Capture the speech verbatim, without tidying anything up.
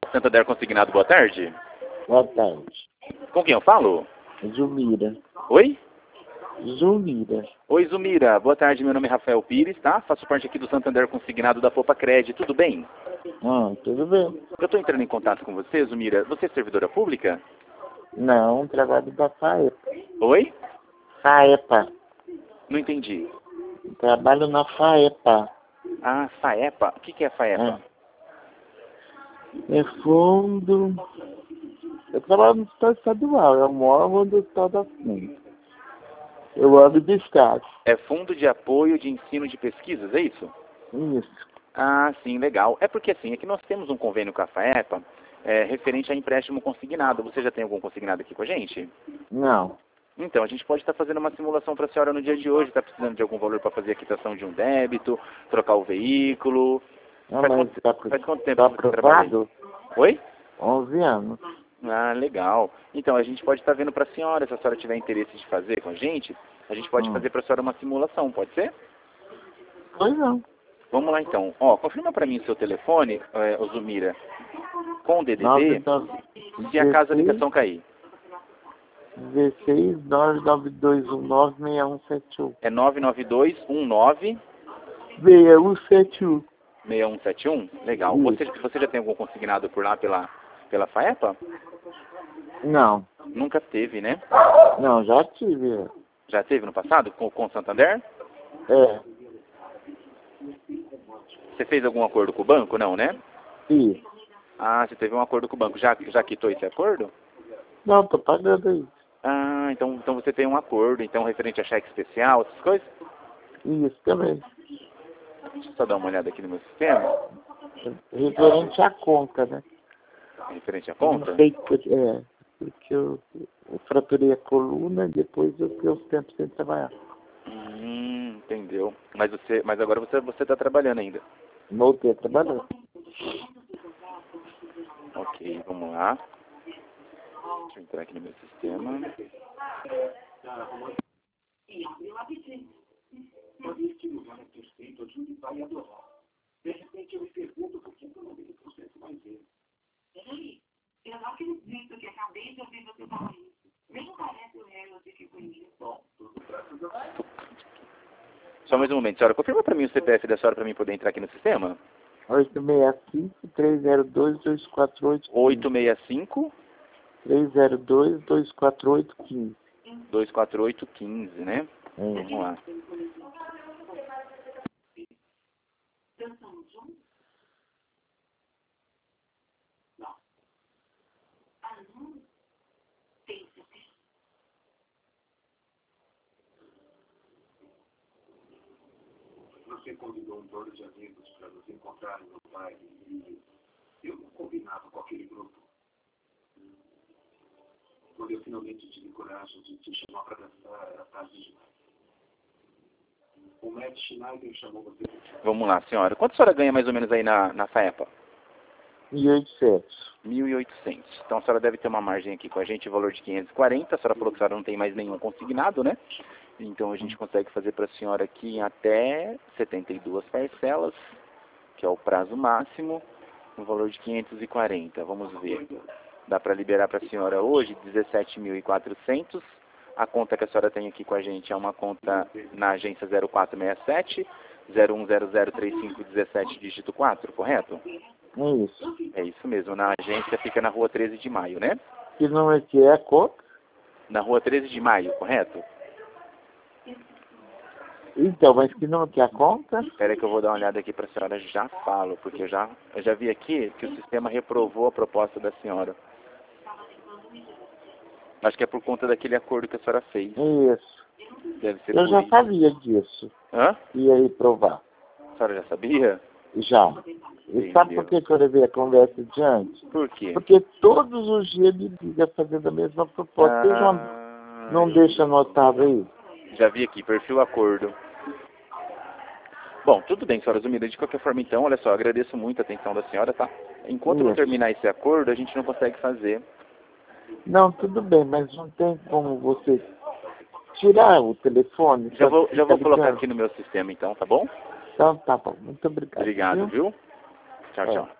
Santander Consignado, boa tarde. Boa tarde. Com quem eu falo? Zumira. Oi? Zumira. Oi, Zumira. Boa tarde, meu nome é Rafael Pires, tá? Faço parte aqui do Santander Consignado da Popa Cred. Tudo bem? Ah, tudo bem. Eu estou entrando em contato com você, Zumira. Você é servidora pública? Não, trabalho da FAEPA. Oi? FAEPA. Não entendi. Trabalho na FAEPA. Ah, FAEPA. O que, que é FAEPA? É, é fundo... Eu trabalho no Estado Estadual, é um órgão do Estado assim. Eu ando de Estado. É Fundo de Apoio de Ensino de Pesquisas, é isso? Isso. Ah, sim, legal. É porque assim, é que nós temos um convênio com a FAEPA é, referente a empréstimo consignado. Você já tem algum consignado aqui com a gente? Não. Então, a gente pode estar fazendo uma simulação para a senhora no dia de hoje. Está precisando de algum valor para fazer a quitação de um débito, trocar o veículo. Não, Faz, mas quanto, tá, faz quanto tempo tá que você trabalha aí? aprovado? Oi? onze anos. Ah, legal. Então, a gente pode estar vendo para a senhora, se a senhora tiver interesse de fazer com a gente, a gente pode Hum. fazer para a senhora uma simulação, pode ser? Pois não. Vamos lá então. Ó, confirma para mim o seu telefone, é, ô Zumira, com o D D nove D, nove se a casa a ligação cair. dezesseis nove nove dois um nove seis um sete um. É nove nove dois um nove seis um sete um. seis um sete um? Legal. Isso. Você, você já tem algum consignado por lá pela, pela FAEPA? Não. Nunca teve, né? Não, já tive. é. Já teve no passado com com o Santander? É. Você fez algum acordo com o banco? Não, né? Isso. Ah, você teve um acordo com o banco. Já, já quitou esse acordo? Não, tô pagando aí. Ah, então, então você tem um acordo, então referente a cheque especial, essas coisas? Isso também. Deixa eu só dar uma olhada aqui no meu sistema. Referente à conta, né? Referente à Eu conta? não sei por, é, porque eu, eu fraturei a coluna e depois eu fiquei uns tempos sem trabalhar. Hum, entendeu. Mas você, mas agora você você está trabalhando ainda. Voltei a trabalhar. Ok, vamos lá. Deixa eu entrar aqui no meu sistema. Peraí, eu não acredito que acabei de ouvir você falar isso. Nem parece o Harold que conheço. Bom, Só mais um momento, senhora. Confirma para mim o C P F da senhora para mim poder entrar aqui no sistema. oito seis cinco, três zero dois, dois quatro oito, oito seis cinco, três zero dois, dois quatro oito, um cinco. dois quatro oito, um cinco, né? É. Vamos lá. dançamos juntos? Não. Ah, não? Tem certeza? Você convidou um bando de amigos para nos encontrarem no baile e eu não combinava com aquele grupo. Quando eu finalmente tive coragem de te chamar para dançar, era tarde demais. O Matt Schneider chamou você. Vamos lá, senhora. Quanto a senhora ganha mais ou menos aí na, na FAEPA? mil e oitocentos. mil e oitocentos. Então a senhora deve ter uma margem aqui com a gente, valor de quinhentos e quarenta. A senhora falou que a senhora não tem mais nenhum consignado, né? Então a gente consegue fazer para a senhora aqui em até setenta e duas parcelas, que é o prazo máximo, no valor de quinhentos e quarenta. Vamos ver. Dá para liberar para a senhora hoje dezessete mil e quatrocentos. A conta que a senhora tem aqui com a gente é uma conta na agência zero quatro seis sete, zero um zero zero três cinco um sete, dígito quatro, correto? É isso. É isso mesmo. Na agência fica na rua treze de maio, né? Que não é que é a conta? Na rua treze de maio, correto? Então, mas que não é que é a conta? Espera que eu vou dar uma olhada aqui para a senhora, já falo, porque eu já, eu já vi aqui que o sistema reprovou a proposta da senhora. Acho que é por conta daquele acordo que a senhora fez. Isso. Deve ser Eu por já isso. sabia disso. Hã? Ia aí provar. A senhora já sabia? Já. E sabe por que que eu levei a conversa adiante? Por quê? Porque todos os dias me liga fazendo a mesma proposta. Vocês não, Ah, não deixa anotado aí? já vi aqui, perfil acordo. Bom, tudo bem, senhora Zumira. De qualquer forma, então, olha só, agradeço muito a atenção da senhora, tá? Enquanto não Isso. terminar esse acordo, a gente não consegue fazer. Não, tudo bem, mas não tem como você tirar o telefone? Já só vou, que já fica vou colocar ligando? aqui no meu sistema, então, tá bom? Então tá bom. Muito obrigado. Obrigado, viu? viu? Tchau, É. tchau.